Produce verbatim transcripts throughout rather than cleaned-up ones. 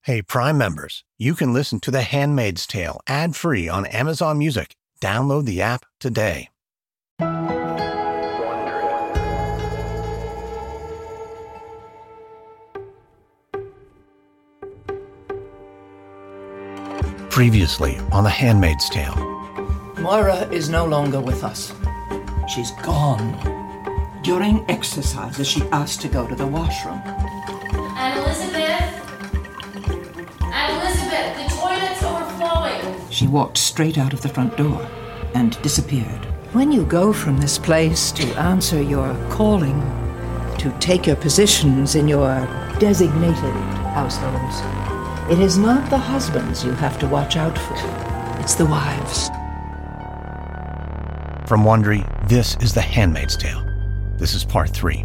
Hey, Prime members, you can listen to The Handmaid's Tale ad-free on Amazon Music. Download the app today. Previously on The Handmaid's Tale. Moira is no longer with us. She's gone. During exercises, she asked to go to the washroom. Anne Elizabeth? Anne Elizabeth, the toilet's overflowing. She walked straight out of the front door and disappeared. When you go from this place to answer your calling, to take your positions in your designated households, it is not the husbands you have to watch out for. It's the wives. From Wondery, this is The Handmaid's Tale. This is part three.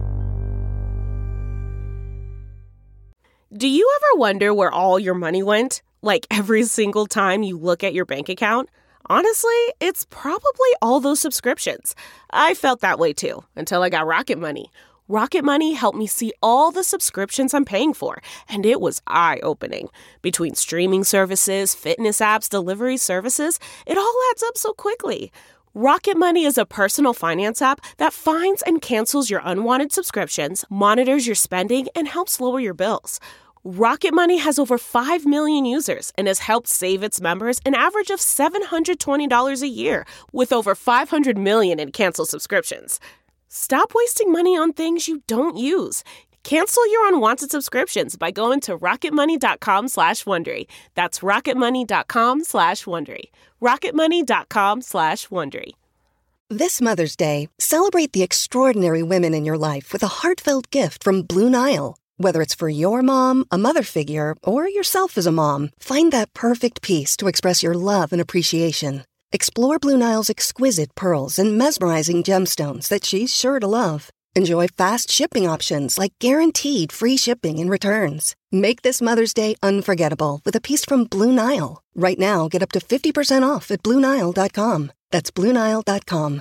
Do you ever wonder where all your money went? Like every single time you look at your bank account? Honestly, it's probably all those subscriptions. I felt that way too, until I got Rocket Money. Rocket Money helped me see all the subscriptions I'm paying for, and it was eye-opening. Between streaming services, fitness apps, delivery services, it all adds up so quickly. Rocket Money is a personal finance app that finds and cancels your unwanted subscriptions, monitors your spending, and helps lower your bills. Rocket Money has over five million users and has helped save its members an average of seven hundred twenty dollars a year, with over five hundred million in canceled subscriptions. Stop wasting money on things you don't use. Cancel your unwanted subscriptions by going to rocketmoney.com slash Wondery. That's rocketmoney.com slash Wondery. rocketmoney.com slash Wondery. This Mother's Day, celebrate the extraordinary women in your life with a heartfelt gift from Blue Nile. Whether it's for your mom, a mother figure, or yourself as a mom, find that perfect piece to express your love and appreciation. Explore Blue Nile's exquisite pearls and mesmerizing gemstones that she's sure to love. Enjoy fast shipping options like guaranteed free shipping and returns. Make this Mother's Day unforgettable with a piece from Blue Nile. Right now, get up to fifty percent off at Blue Nile dot com. That's Blue Nile dot com.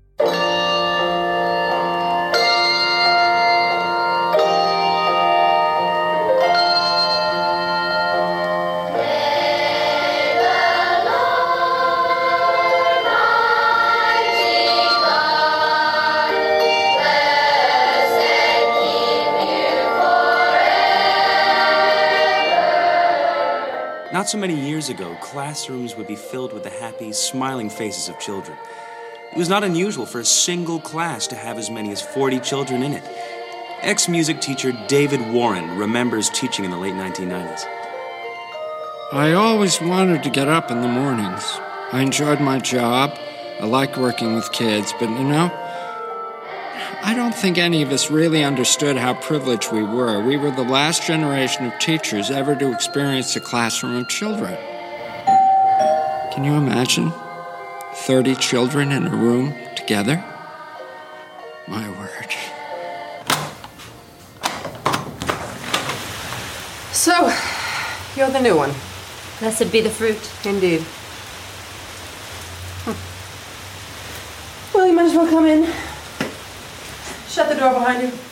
Not so many years ago, classrooms would be filled with the happy, smiling faces of children. It was not unusual for a single class to have as many as forty children in it. Ex-music teacher David Warren remembers teaching in the late nineteen nineties. I always wanted to get up in the mornings. I enjoyed my job. I liked working with kids, but you know, I don't think any of us really understood how privileged we were. We were the last generation of teachers ever to experience a classroom of children. Can you imagine? thirty children in a room together? My word. So, you're the new one. Blessed be the fruit. Indeed. Hm. Well, you might as well come in. Shut the door behind you.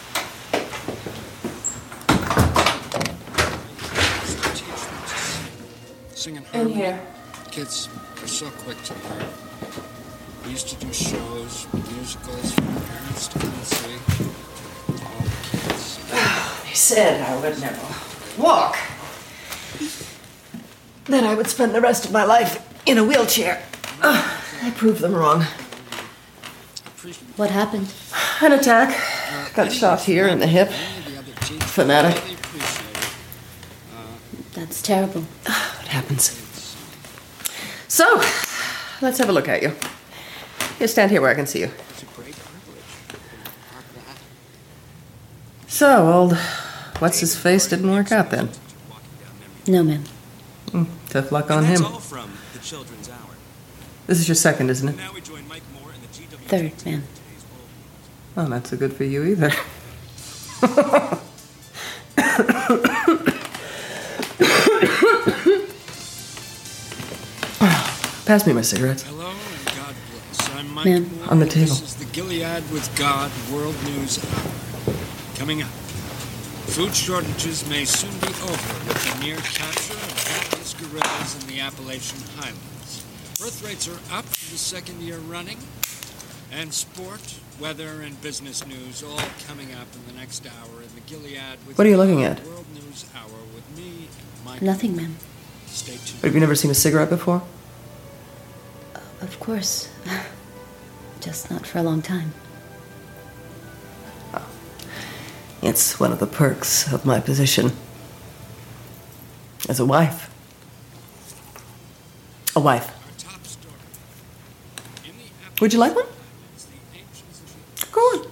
Singing In here. Kids are so quick to learn. We used to do shows, musicals for the parents to come and see. All the kids. They said I would never walk. That I would spend the rest of my life in a wheelchair. Uh, I proved them wrong. What happened? An attack. Got shot here in the hip. Fanatic. That's terrible. What happens? So, let's have a look at you. Here, stand here where I can see you. So, old what's-his-face didn't work out then? No, ma'am. Mm, tough luck on him. This is your second, isn't it? Third, ma'am. Oh, not so good for you either. Pass me my cigarettes. Hello and God bless. I'm Mike Ma'am. Moore. On the table. This is the Gilead with God World News Hour. Coming up, Food shortages may soon be over with the near capture of countless gorillas in the Appalachian Highlands. Birth rates are up for the second year running. And sport, weather, and business news all coming up in the next hour in the Gilead with What are you looking at? World News Hour with me, Mike. Nothing, ma'am. Stay tuned. Have you never seen a cigarette before? Uh, of course. Just not for a long time. Oh. It's one of the perks of my position as a wife. A wife. Would you like one? Go on.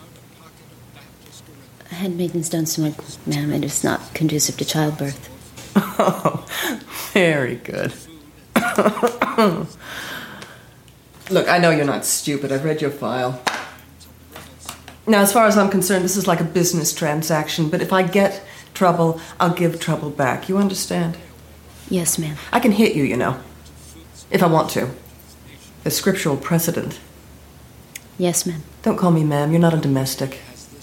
Handmaidens don't smoke, ma'am. It is not conducive to childbirth. Oh, very good. Look, I know you're not stupid. I've read your file. Now, as far as I'm concerned, this is like a business transaction, but if I get trouble, I'll give trouble back. You understand? Yes, ma'am. I can hit you, you know, if I want to. There's scriptural precedent. Yes, ma'am. Don't call me ma'am. You're not a domestic.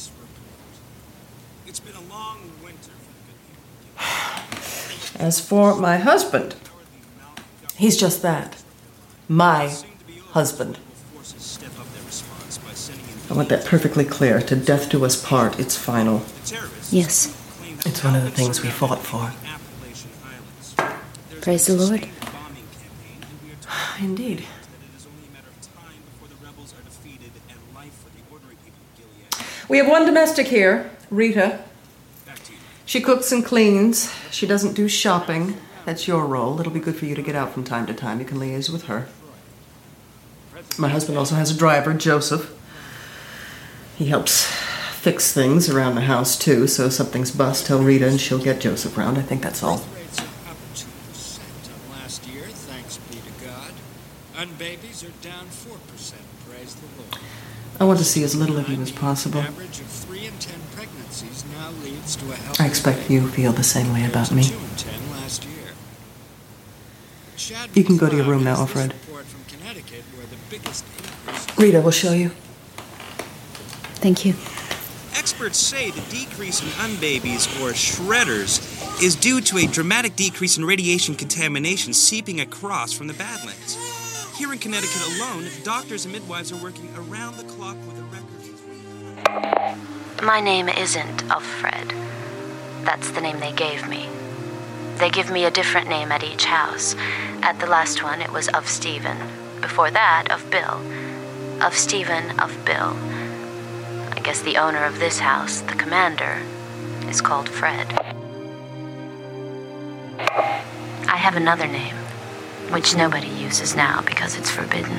It's been a long winter. As for my husband, he's just that. My husband. I want that perfectly clear. To death do us part. It's final. Yes. It's one of the things we fought for. Praise the Lord. Indeed. We have one domestic here, Rita. She cooks and cleans. She doesn't do shopping. That's your role. It'll be good for you to get out from time to time. You can liaise with her. My husband also has a driver, Joseph. He helps fix things around the house, too, so if something's bust, tell Rita and she'll get Joseph round. I think that's all. Rates are up two percent on last year, thanks be to God. Unbabies are down four percent, praise the Lord. I want to see as little of you as possible. An average of three in ten pregnancies now leads to a healthy I expect you feel the same way about me. two in ten last year. You can go to your room now, Alfred. Rita will show you. Thank you. Experts say the decrease in unbabies, or shredders, is due to a dramatic decrease in radiation contamination seeping across from the Badlands. Here in Connecticut alone, doctors and midwives are working around the clock with a record. My name isn't Alfred. That's the name they gave me. They give me a different name at each house. At the last one, it was of Stephen. Before that, of Bill. Of Stephen, of Bill. I guess the owner of this house, the commander, is called Fred. I have another name, which nobody uses now because it's forbidden.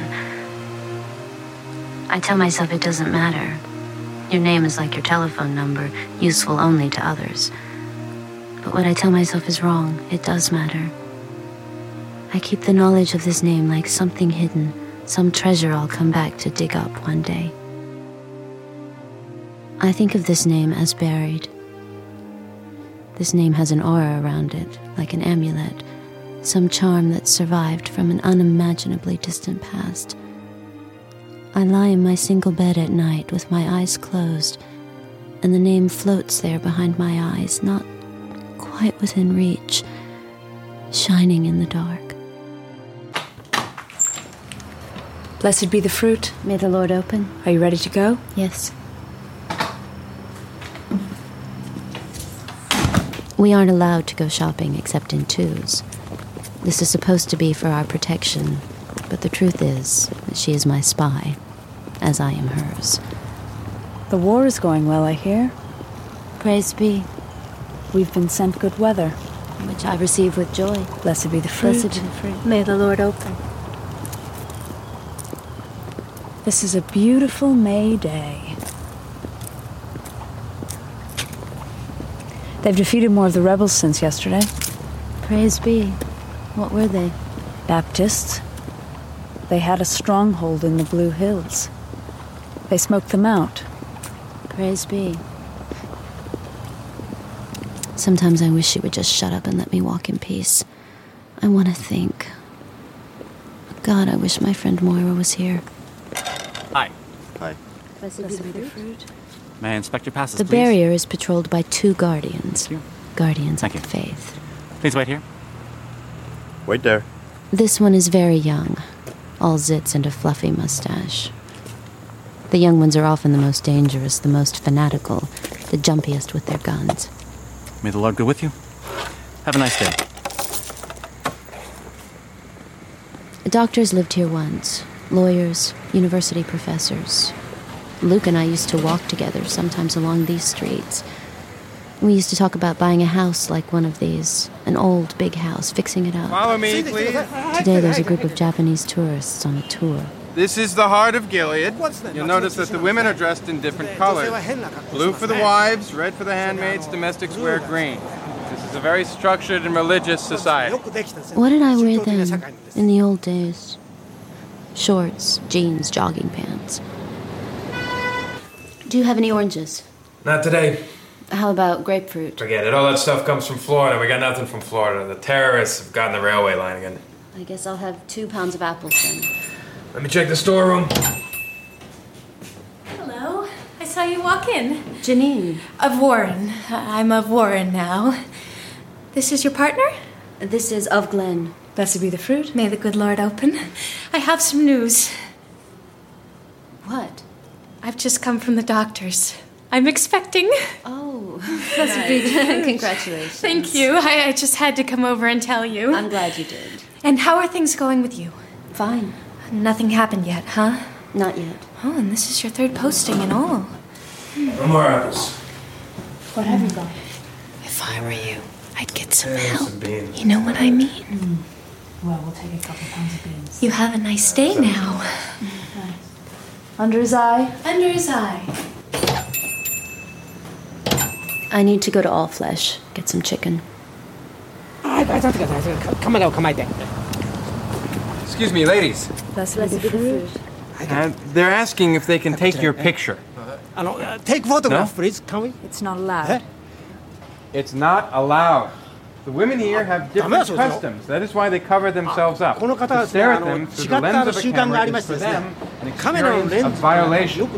I tell myself it doesn't matter. Your name is like your telephone number, useful only to others. But what I tell myself is wrong. It does matter. I keep the knowledge of this name like something hidden, some treasure I'll come back to dig up one day. I think of this name as buried. This name has an aura around it, like an amulet, some charm that survived from an unimaginably distant past. I lie in my single bed at night with my eyes closed, and the name floats there behind my eyes, not quite within reach, shining in the dark. Blessed be the fruit. May the Lord open. Are you ready to go? Yes. We aren't allowed to go shopping except in twos. This is supposed to be for our protection, but the truth is that she is my spy, as I am hers. The war is going well, I hear. Praise be. We've been sent good weather, which I receive with joy. Blessed be the fruit. Blessed be the fruit. May the Lord open. This is a beautiful May day. They've defeated more of the rebels since yesterday. Praise be. What were they? Baptists. They had a stronghold in the Blue Hills. They smoked them out. Praise be. Sometimes I wish she would just shut up and let me walk in peace. I want to think. God, I wish my friend Moira was here. Hi. Hi. Blessed be the fruit. May I inspect your passes, The please? barrier is patrolled by two guardians. Thank you. Guardians Thank of you. the faith. Please wait here. Wait there. This one is very young, all zits and a fluffy mustache. The young ones are often the most dangerous, the most fanatical, the jumpiest with their guns. May the Lord go with you. Have a nice day. Doctors lived here once. Lawyers, university professors. Luke and I used to walk together, sometimes along these streets. We used to talk about buying a house like one of these, an old, big house, fixing it up. Follow me, please. Today there's a group of Japanese tourists on a tour. This is the heart of Gilead. You'll notice that the women are dressed in different colors. Blue for the wives, red for the handmaids, domestics wear green. This is a very structured and religious society. What did I wear then, in the old days? Shorts, jeans, jogging pants. Do you have any oranges? Not today. How about grapefruit? Forget it. All that stuff comes from Florida. We got nothing from Florida. The terrorists have gotten the railway line again. I guess I'll have two pounds of apples then. Let me check the storeroom. Hello. I saw you walk in. Janine. Of Warren. I'm of Warren now. This is your partner? This is of Glen. Blessed be the fruit. May the good Lord open. I have some news. What? I've just come from the doctor's. I'm expecting. Oh, blessed be the... Congratulations. Thank you. I, I just had to come over and tell you. I'm glad you did. And how are things going with you? Fine. Nothing happened yet, huh? Not yet. Oh, and this is your third posting and all. No more apples. What have you got? If I were you, I'd get some Yeah, help. some beans. You know what I mean? Mm. Well, we'll take a couple pounds of beans. You have a nice day now. Nice. Under his eye? Under his eye. I need to go to All Flesh, get some chicken. Excuse me, ladies. Blessed be the fruit. Uh, they're asking if they can take your picture. Uh, take photograph, No? please. Can we? It's not allowed. It's not allowed. The women here have different customs. That is why they cover themselves up. To stare at them through the lens of a camera is for them an experience of violation.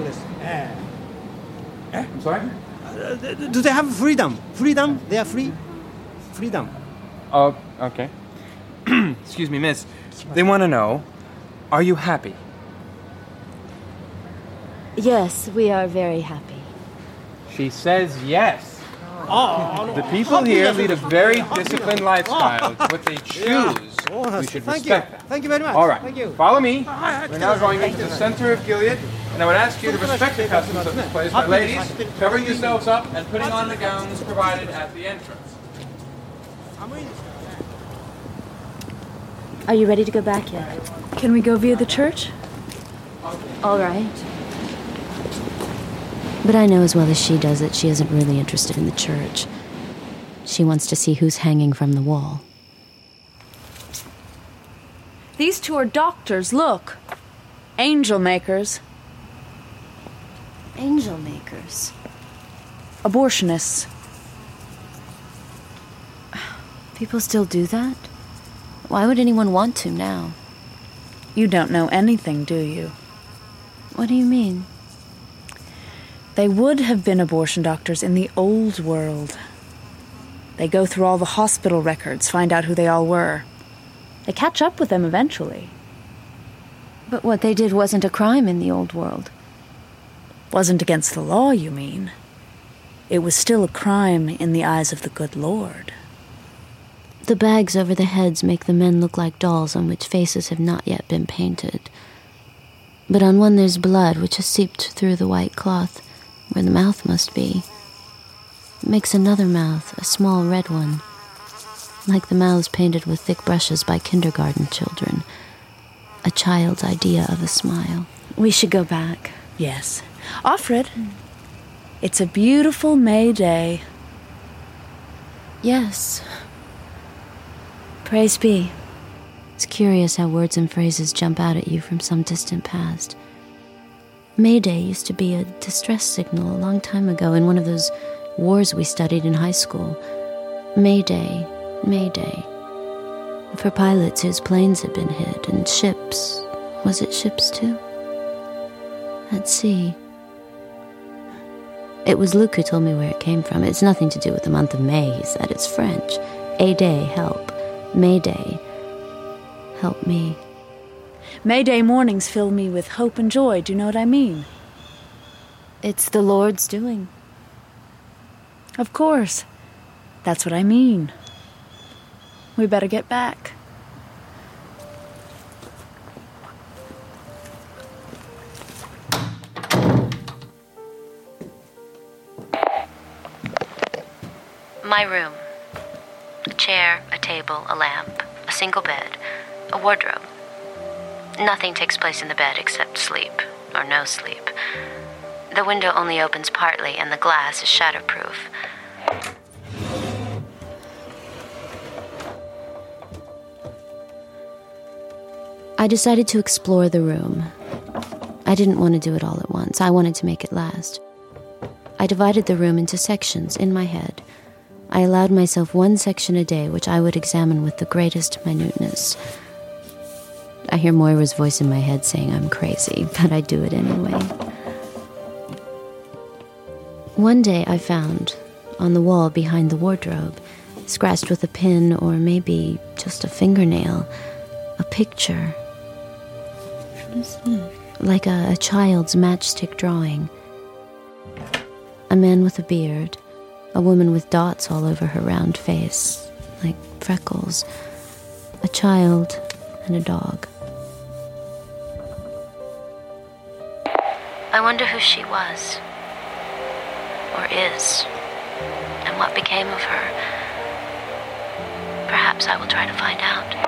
I'm sorry? Do they have freedom? Freedom? They are free? Freedom. Oh, okay. Excuse me, miss. They want to know, are you happy? Yes, we are very happy. She says yes. The people here lead a very disciplined lifestyle. It's what they choose. We should Thank you. respect that. Thank you very much. All right. Thank you. Follow me. We're now going into the center of Gilead, and I would ask you to respect the customs of this place by ladies covering yourselves up and putting on the gowns provided at the entrance. Are you ready to go back yet? Can we go via the church? All right. But I know as well as she does that she isn't really interested in the church. She wants to see who's hanging from the wall. These two are doctors, look. Angel makers. Angel makers? Abortionists. People still do that? Why would anyone want to now? You don't know anything, do you? What do you mean? They would have been abortion doctors in the old world. They go through all the hospital records, find out who they all were. They catch up with them eventually. But what they did wasn't a crime in the old world. Wasn't against the law, you mean? It was still a crime in the eyes of the good Lord. The bags over the heads make the men look like dolls on which faces have not yet been painted. But on one there's blood which has seeped through the white cloth, where the mouth must be. It makes another mouth, a small red one, like the mouths painted with thick brushes by kindergarten children. A child's idea of a smile. We should go back. Yes. Offred, it's a beautiful May day. Yes. Praise be. It's curious how words and phrases jump out at you from some distant past. Mayday used to be a distress signal a long time ago in one of those wars we studied in high school. Mayday, Mayday. For pilots whose planes had been hit, and ships. Was it ships too? At sea. It was Luke who told me where it came from. It's nothing to do with the month of May, he said. It's French. A day, help. May Day, help me. May Day mornings fill me with hope and joy, do you know what I mean? It's the Lord's doing. Of course. That's what I mean. We better get back. My room. A chair, a table, a lamp, a single bed, a wardrobe. Nothing takes place in the bed except sleep, or no sleep. The window only opens partly, and the glass is shatterproof. I decided to explore the room. I didn't want to do it all at once. I wanted to make it last. I divided the room into sections in my head. I allowed myself one section a day, which I would examine with the greatest minuteness. I hear Moira's voice in my head saying I'm crazy, but I do it anyway. One day I found, on the wall behind the wardrobe, scratched with a pin or maybe just a fingernail, a picture. Like a, a child's matchstick drawing. A man with a beard, a woman with dots all over her round face, like freckles, a child, and a dog. I wonder who she was, or is, and what became of her. Perhaps I will try to find out.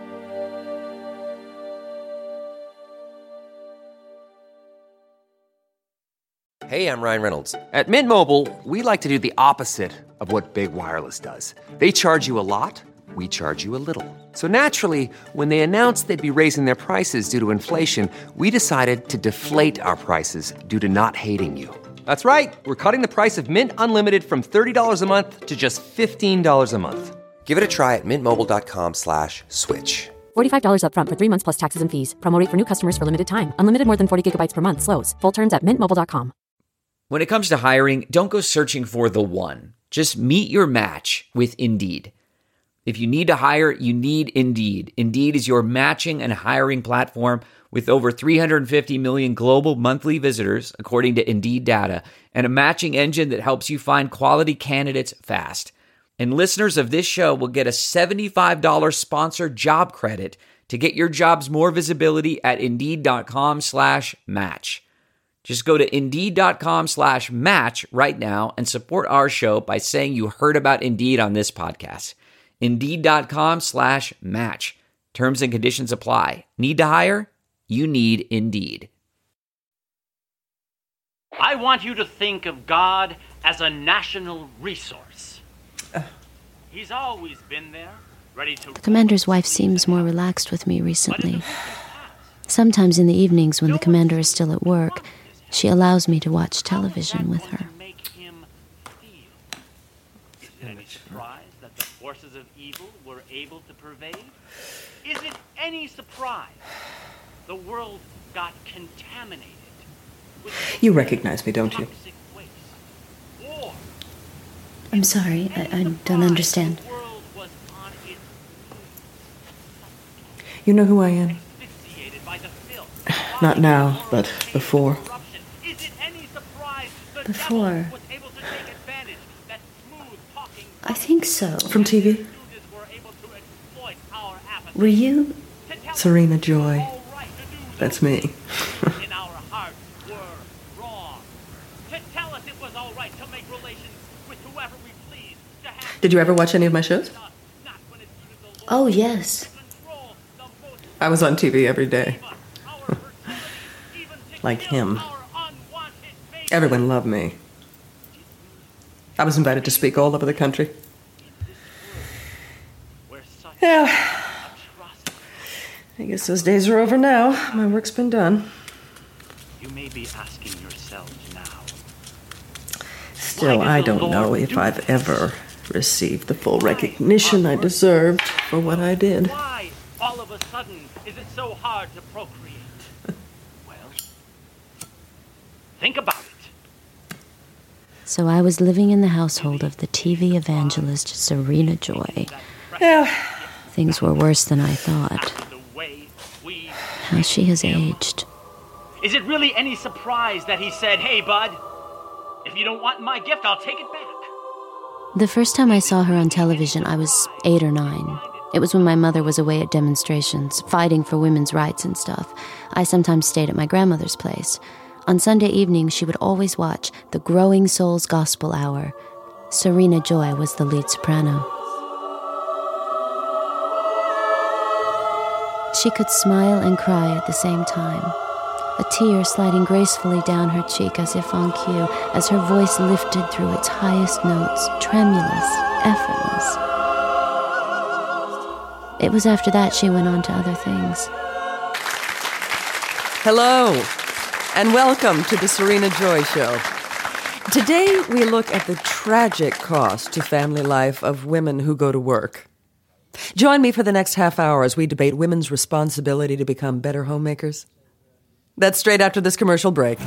Hey, I'm Ryan Reynolds. At Mint Mobile, we like to do the opposite of what Big Wireless does. They charge you a lot, we charge you a little. So naturally, when they announced they'd be raising their prices due to inflation, we decided to deflate our prices due to not hating you. That's right. We're cutting the price of Mint Unlimited from thirty dollars a month to just fifteen dollars a month. Give it a try at mintmobile.com slash switch. forty-five dollars up front for three months plus taxes and fees. Promo rate for new customers for limited time. Unlimited more than forty gigabytes per month. Slows full terms at mint mobile dot com. When it comes to hiring, don't go searching for the one. Just meet your match with Indeed. If you need to hire, you need Indeed. Indeed is your matching and hiring platform with over three hundred fifty million global monthly visitors, according to Indeed data, and a matching engine that helps you find quality candidates fast. And listeners of this show will get a seventy-five dollars sponsored job credit to get your jobs more visibility at Indeed.com slash match. Just go to Indeed.com slash match right now and support our show by saying you heard about Indeed on this podcast. Indeed.com slash match. Terms and conditions apply. Need to hire? You need Indeed. I want you to think of God as a national resource. He's always been there, ready to... The commander's wife seems more relaxed with me recently. Sometimes in the evenings when the commander is still at work, she allows me to watch television with her. Is it any surprise that the forces of evil were able to pervade? Is it any surprise the world got contaminated? You recognize me, don't you? I'm sorry, I, I don't understand. You know who I am? Not now, but before. Before? I think so. From T V? Were you? Serena Joy. That's me. Did you ever watch any of my shows? Oh, yes. I was on T V every day. Like him. Everyone loved me. I was invited to speak all over the country. Yeah. I guess those days are over now. My work's been done. You may be asking yourselves now. Still, I don't know if I've ever received the full recognition I deserved for what I did. Why, all of a sudden, is it so hard to procreate? Well, think about it. So I was living in the household of the T V evangelist Serena Joy. Yeah. Things were worse than I thought. How she has aged. Is it really any surprise that he said, "Hey, bud, if you don't want my gift, I'll take it back"? The first time I saw her on television, I was eight or nine. It was when my mother was away at demonstrations, fighting for women's rights and stuff. I sometimes stayed at my grandmother's place. On Sunday evenings, she would always watch the Growing Souls Gospel Hour. Serena Joy was the lead soprano. She could smile and cry at the same time, a tear sliding gracefully down her cheek as if on cue, as her voice lifted through its highest notes, tremulous, effortless. It was after that she went on to other things. Hello, and welcome to the Serena Joy Show. Today we look at the tragic cost to family life of women who go to work. Join me for the next half hour as we debate women's responsibility to become better homemakers. That's straight after this commercial break.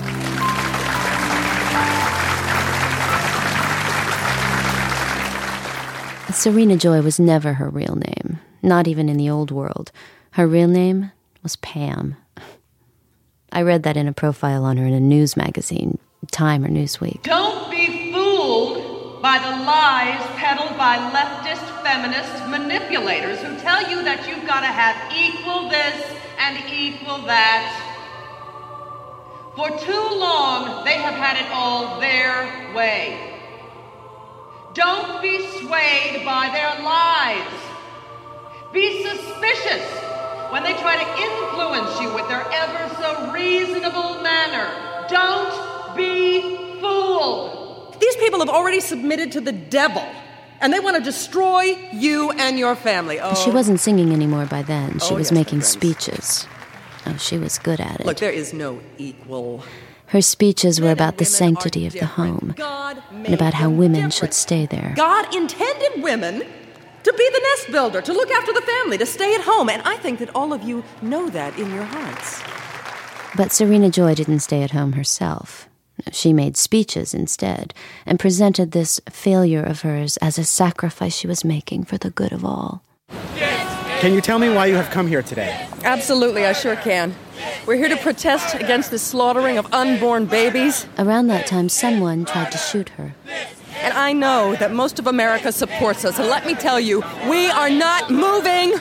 Serena Joy was never her real name, not even in the old world. Her real name was Pam. I read that in a profile on her in a news magazine, Time or Newsweek. Don't be fooled by the lies peddled by leftist feminist manipulators who tell you that you've got to have equal this and equal that. For too long, they have had it all their way. Don't be swayed by their lies. Be suspicious when they try to influence you with their ever so reasonable manner. Don't be fooled. These people have already submitted to the devil, and they want to destroy you and your family. Oh. She wasn't singing anymore by then. She Oh, was yes, my making friends. speeches. Oh, she was good at it. Look, there is no equal. Her speeches were about the sanctity of the home and about how women should stay there. God intended women to be the nest builder, to look after the family, to stay at home, and I think that all of you know that in your hearts. But Serena Joy didn't stay at home herself. She made speeches instead and presented this failure of hers as a sacrifice she was making for the good of all. Can you tell me why you have come here today? Absolutely, I sure can. We're here to protest against the slaughtering of unborn babies. Around that time, someone tried to shoot her. And I know that most of America supports us. And let me tell you, we are not moving.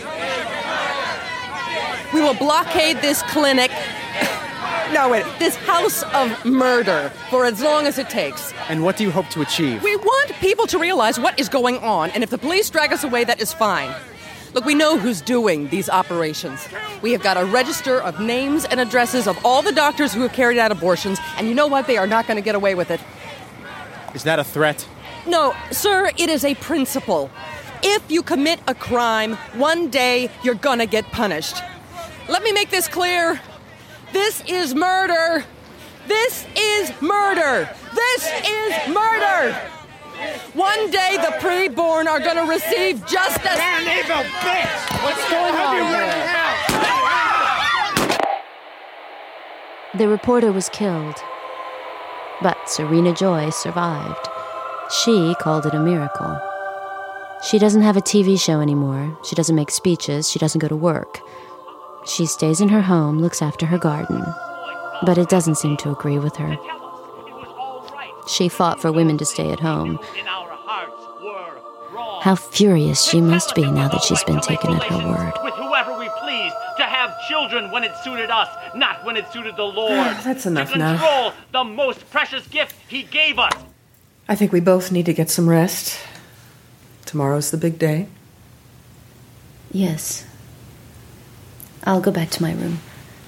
We will blockade this clinic. No, wait, this house of murder for as long as it takes. And what do you hope to achieve? We want people to realize what is going on, and if the police drag us away, that is fine. Look, we know who's doing these operations. We have got a register of names and addresses of all the doctors who have carried out abortions, and you know what? They are not going to get away with it. Is that a threat? No, sir, it is a principle. If you commit a crime, one day you're going to get punished. Let me make this clear. This is murder. This is murder. This is murder. One day the preborn are going to receive justice. Damn evil bitch! What's going on here? The reporter was killed, but Serena Joy survived. She called it a miracle. She doesn't have a T V show anymore. She doesn't make speeches. She doesn't go to work. She stays in her home, looks after her garden, but it doesn't seem to agree with her. She fought for women to stay at home. How furious she must be now that she's been taken at her word. With whoever we pleased, to have children when it suited us, not when it suited the Lord. That's enough to now. control the most precious gift He gave us. I think we both need to get some rest. Tomorrow's the big day. Yes. I'll go back to my room.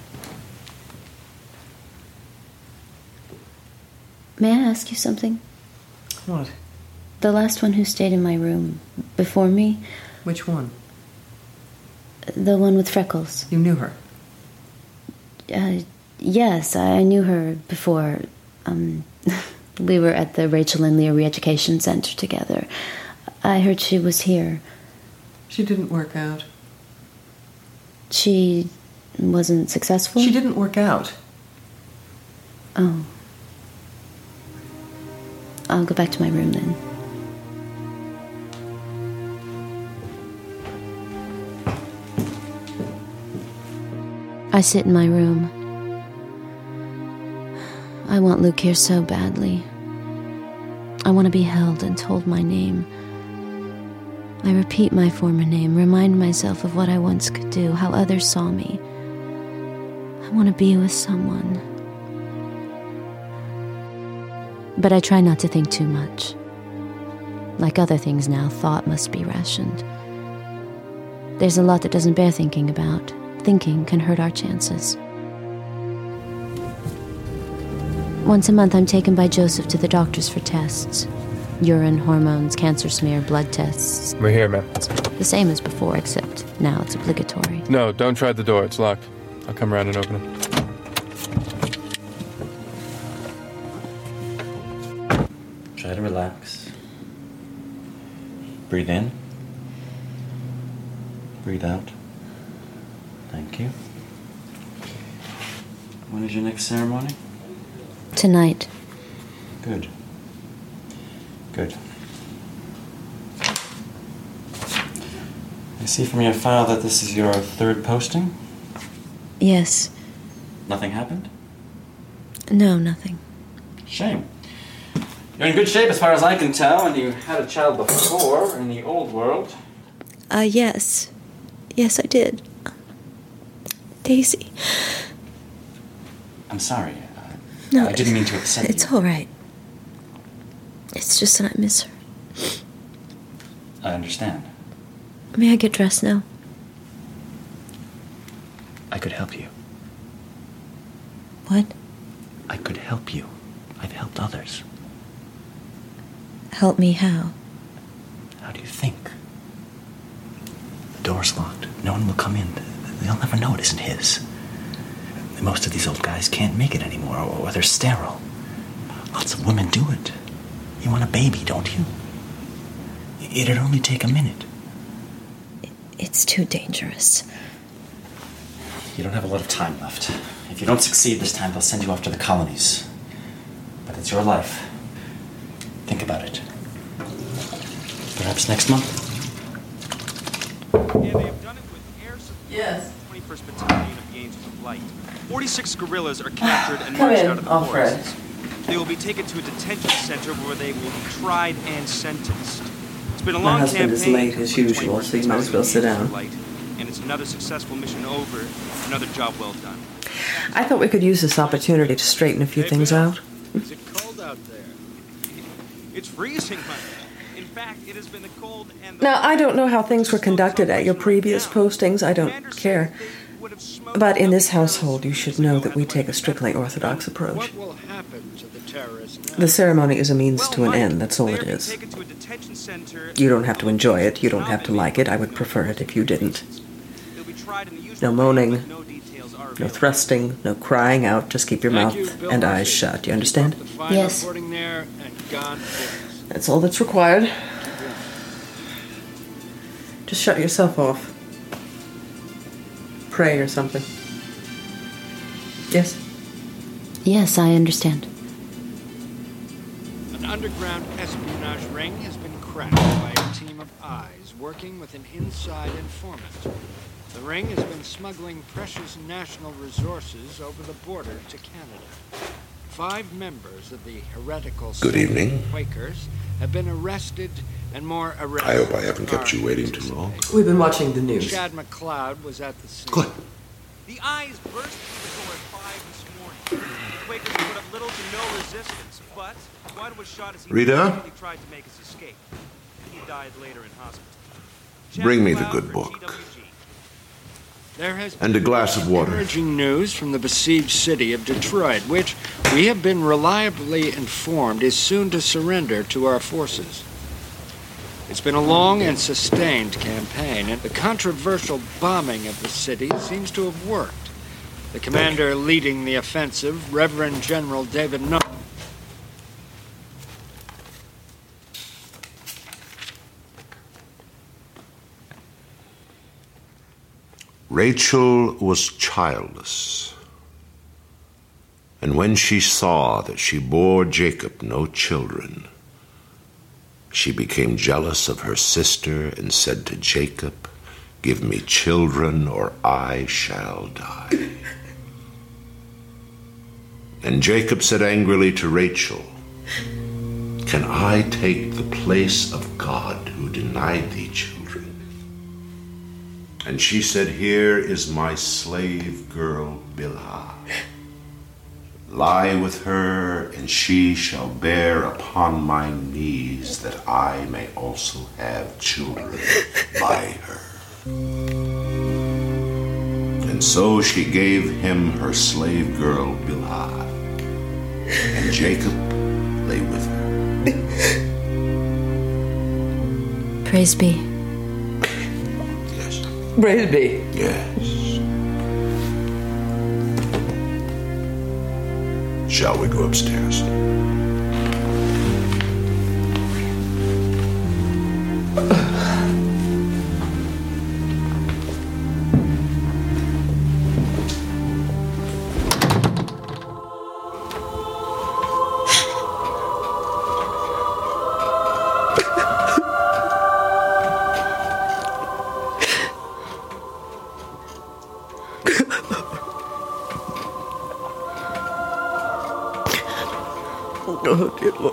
May I ask you something? What? The last one who stayed in my room before me. Which one? The one with freckles. You knew her? Uh, yes, I knew her before. Um, we were at the Rachel and Leah Re-Education Center together. I heard she was here. She didn't work out. She wasn't successful? She didn't work out. Oh. I'll go back to my room then. I sit in my room. I want Luke here so badly. I want to be held and told my name. I repeat my former name, remind myself of what I once could do, how others saw me. I want to be with someone. But I try not to think too much. Like other things now, thought must be rationed. There's a lot that doesn't bear thinking about. Thinking can hurt our chances. Once a month, I'm taken by Joseph to the doctors for tests. Urine, hormones, cancer smear, blood tests. We're here, ma'am. The same as before, except now it's obligatory. No, don't try the door. It's locked. I'll come around and open it. Try to relax. Breathe in. Breathe out. Thank you. When is your next ceremony? Tonight. Good. Good. I see from your file that this is your third posting? Yes. Nothing happened? No, nothing. Shame. You're in good shape as far as I can tell, and you had a child before in the old world. Uh, yes. Yes, I did. Daisy. I'm sorry. No, I didn't mean to upset you. It's all right. It's just that I miss her. I understand. May I get dressed now? I could help you. What? I could help you. I've helped others. Help me how? How do you think? The door's locked. No one will come in. They'll never know it isn't his. Most of these old guys can't make it anymore, or they're sterile. Lots of women do it. You want a baby, don't you? It'd only take a minute. It's too dangerous. You don't have a lot of time left. If you don't succeed this time, they'll send you off to the colonies. But it's your life. Think about it. Perhaps next month? Yeah, they have done it with air support. Yes. twenty-first Battalion of Gainesville of Light. forty-six guerrillas are captured and Come marched in, out of the Alfred. forests. They will be taken to a detention center where they will be tried and sentenced. It's been a My long husband is campaign late as usual, so you might as well sit down. Light, and it's another successful mission over, another job well done. I thought we could use this opportunity to straighten a few things out. Is it cold out there? It's freezing, my man. In fact, it has been the cold and the... Now, I don't know how things were conducted at your previous postings. I don't care. But in this household, you should know that we take a strictly orthodox approach. What will happen to the terrorists now? The ceremony is a means to an end, that's all it is. You don't have to enjoy it, you don't have to like it. I would prefer it if you didn't. No moaning, no thrusting, no crying out. Just keep your mouth and eyes shut. You understand? Yes. That's all that's required. Just shut yourself off. Pray or something. Yes? Yes, I understand. An underground espionage ring has been cracked by a team of eyes working with an inside informant. The ring has been smuggling precious national resources over the border to Canada. Five members of the heretical Good evening. Quakers have been arrested, and more arrests. I hope I haven't kept you waiting too long. We've been watching the news. Chad McLeod was at the scene. Good. The eyes burst through the door at five this morning. The Quakers put up little to no resistance, but one was shot as he Rita? tried to make his escape. He died later in hospital. Bring me the good book. There has And a glass of water. encouraging news from the besieged city of Detroit, which we have been reliably informed is soon to surrender to our forces. It's been a long and sustained campaign, and the controversial bombing of the city seems to have worked. The commander leading the offensive, Reverend General David No. Rachel was childless, and when she saw that she bore Jacob no children, she became jealous of her sister and said to Jacob, "Give me children or I shall die." And Jacob said angrily to Rachel, "Can I take the place of God who denied thee children?" And she said, "Here is my slave girl Bilhah. Lie with her, and she shall bear upon my knees, that I may also have children by her." And so she gave him her slave girl Bilhah, and Jacob lay with her. Praise be. Yes. Praise be. Yes. Shall we go upstairs? Oh, dear Lord.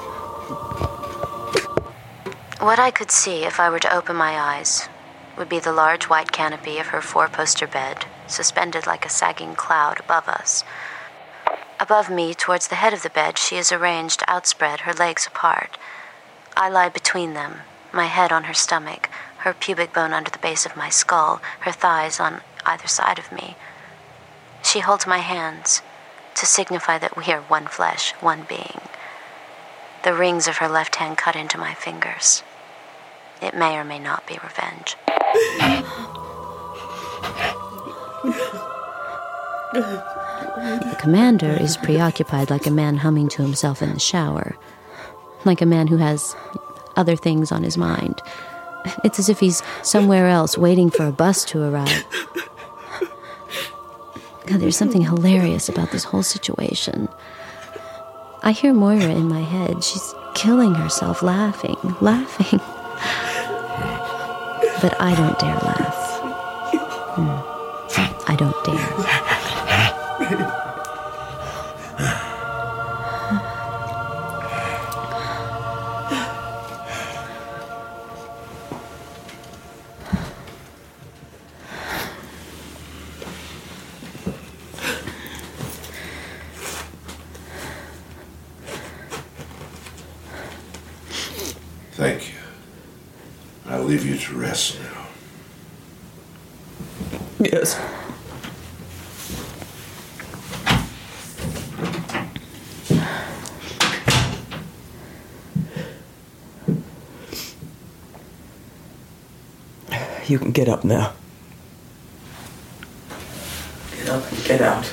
What I could see if I were to open my eyes would be the large white canopy of her four-poster bed, suspended like a sagging cloud above us. Above me, towards the head of the bed, she is arranged outspread, her legs apart. I lie between them, my head on her stomach, her pubic bone under the base of my skull, her thighs on either side of me. She holds my hands to signify that we are one flesh, one being. The rings of her left hand cut into my fingers. It may or may not be revenge. The commander is preoccupied like a man humming to himself in the shower, like a man who has other things on his mind. It's as if he's somewhere else waiting for a bus to arrive. God, there's something hilarious about this whole situation. I hear Moira in my head. She's killing herself, laughing, laughing. But I don't dare laugh. Hmm. I don't dare. Thank you. I'll leave you to rest now. Yes. You can get up now. Get up and get out.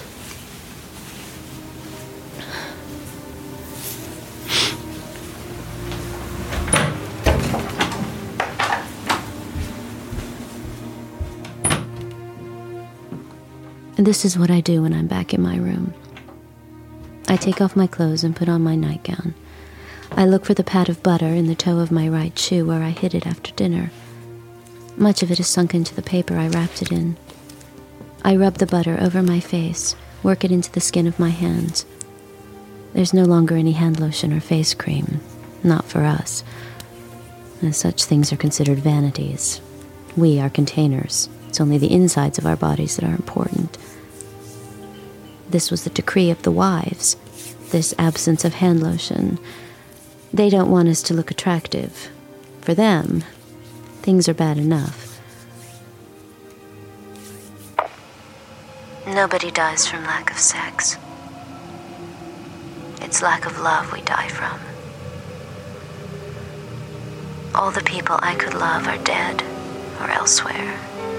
And this is what I do when I'm back in my room. I take off my clothes and put on my nightgown. I look for the pat of butter in the toe of my right shoe where I hid it after dinner. Much of it is sunk into the paper I wrapped it in. I rub the butter over my face, work it into the skin of my hands. There's no longer any hand lotion or face cream. Not for us. As such things are considered vanities. We are containers. It's only the insides of our bodies that are important. This was the decree of the wives, this absence of hand lotion. They don't want us to look attractive. For them, things are bad enough. Nobody dies from lack of sex. It's lack of love we die from. All the people I could love are dead or elsewhere.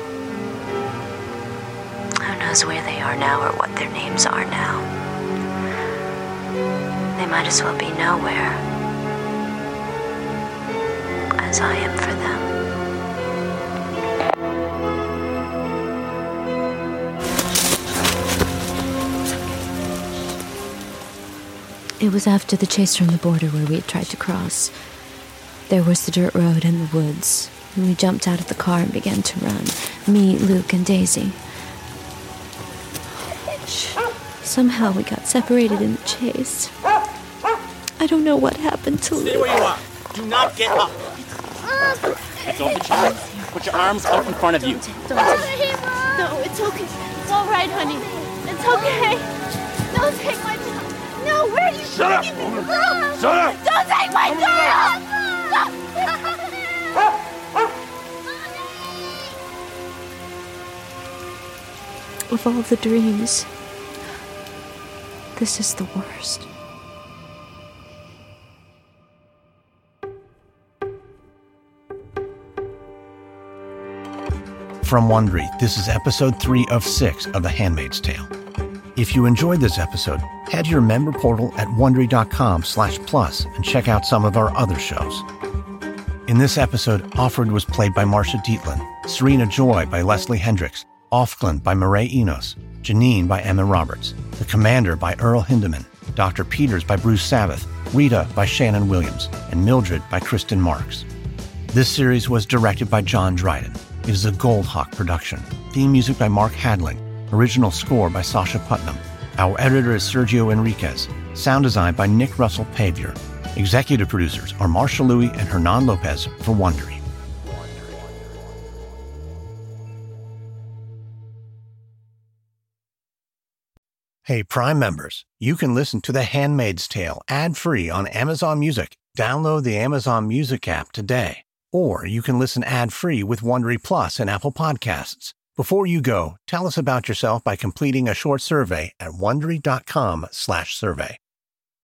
Who knows where they are now or what their names are now? They might as well be nowhere, as I am for them. It was after the chase from the border where we had tried to cross. There was the dirt road and the woods, and we jumped out of the car and began to run. Me, Luke, and Daisy. Somehow we got separated in the chase. I don't know what happened to Luke. Stay where you are. Do not get up. Now don't put your arms, put your arms out in front of you. Don't, don't. No, it's okay. It's all right, honey. It's okay. Don't take my child. No, where are you Shut up. taking me? Girl? Shut up. Don't take my girl! Of all the dreams, this is the worst. From Wondery, this is episode three of six of The Handmaid's Tale. If you enjoyed this episode, head to your member portal at Wondery.com slash plus and check out some of our other shows. In this episode, Offred was played by Marcia Dietland, Serena Joy by Leslie Hendricks, Ofglen by Marae Enos, Janine by Emma Roberts, The Commander by Earl Hindeman, Doctor Peters by Bruce Sabbath, Rita by Shannon Williams, and Mildred by Kristen Marks. This series was directed by John Dryden. It is a Goldhawk production. Theme music by Mark Hadling. Original score by Sasha Putnam. Our editor is Sergio Enriquez. Sound design by Nick Russell Pavier. Executive producers are Marcia Louie and Hernan Lopez for Wondery. Hey, Prime members, you can listen to The Handmaid's Tale ad-free on Amazon Music. Download the Amazon Music app today. Or you can listen ad-free with Wondery Plus and Apple Podcasts. Before you go, tell us about yourself by completing a short survey at Wondery.com slash survey.